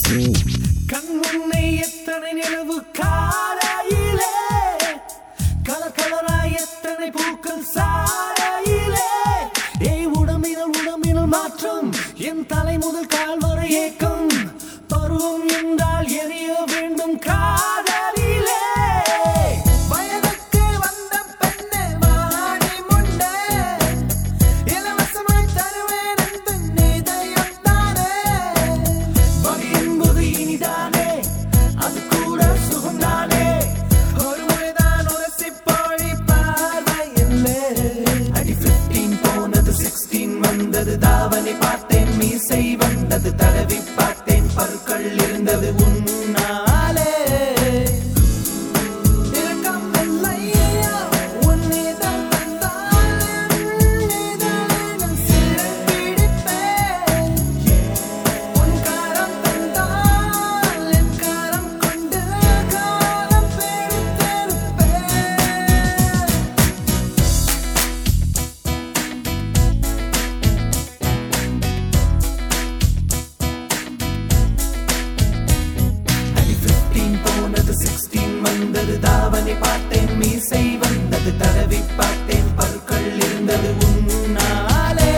கண் முன்னே எத்தனை நிலவு காலையிலே கலர் கலராய் எத்தனை பூக்கள் சாலையிலே உடம்பினல் மாற்றம் என் தலை முதல் கால் வரை ஏக்கம் பருவம் என்றால் எரிய வேண்டும் காதலிலே வயதுக்கு வந்த பெண்ணே வாடி முண்டே இலவசமாய் தருவேன் என்று நிதயம் தானே வகை என்பது இனிதானே அது கூட சுகம்தானே ஒரு முறைதான் உரசி போழி பார்வை இல்லை அடி 15 போனது 16 வந்தது தாவணி பார்த்தேன் மீசை வந்தது தடவி பார்த்தேன் பற்கள் இருந்தது உன்னாலே இரக்கம் இல்லையா உன்னிடம் தந்தால் நான் சிறை பிடிப்பேன் உன் காரம் தந்தால் என் காரம் கொண்டு காலம் பிடித்திருப்பேன் அடி 15 போனது 16 வந்தது தாவணி பார்த்தேன் மீசை வந்தது தடவி பார்த்தேன் பற்கள் இருந்தது உன்னாலே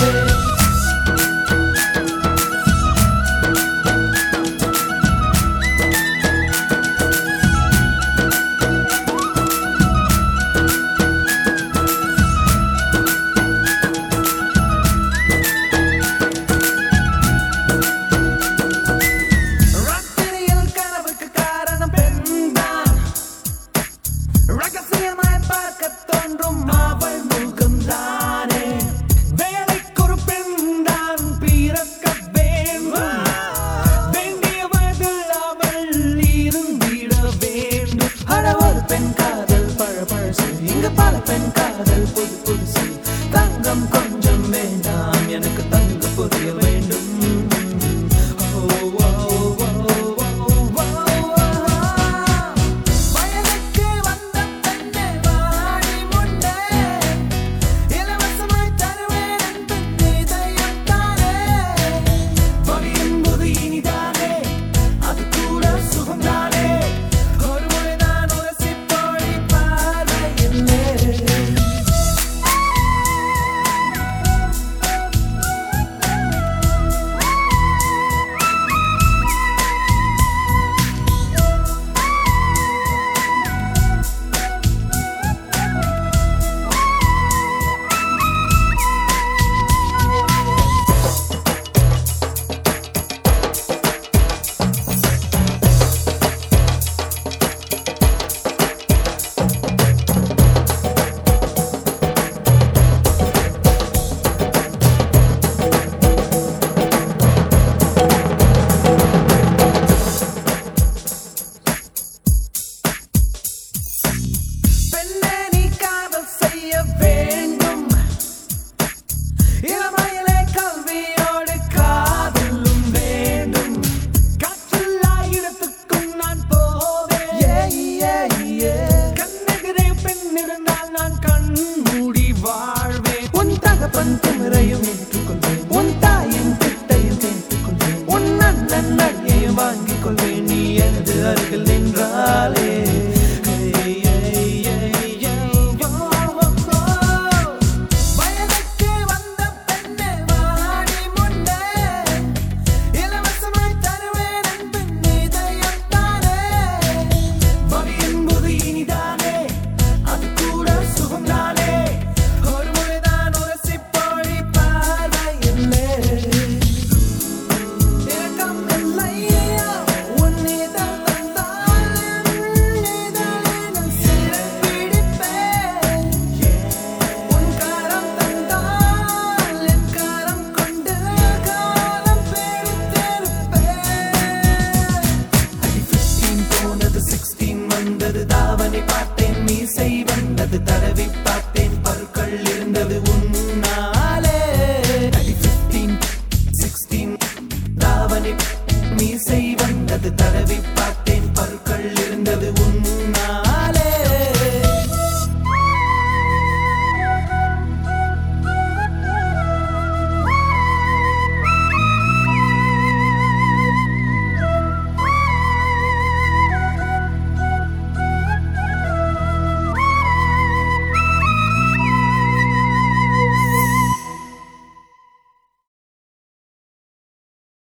ராத்திரியில் கனவுக்கு காரணம் பெண்தான் ரகசியமாய் பார்க்க தோன்றும் அவள் முகம்தானே வேலைக்கொரு பெண்தான் பிறக்க வேண்டும் வேண்டிய வயதில் அவள் இருந்திட வேண்டும் அட ஒரு பெண் காதல் பழசு இங்க பல பெண் காதல் புதுசு தங்கம் கொஞ்சம் வேண்டாம் எனக்கு தங்க புரிய வேண்டும் ஓ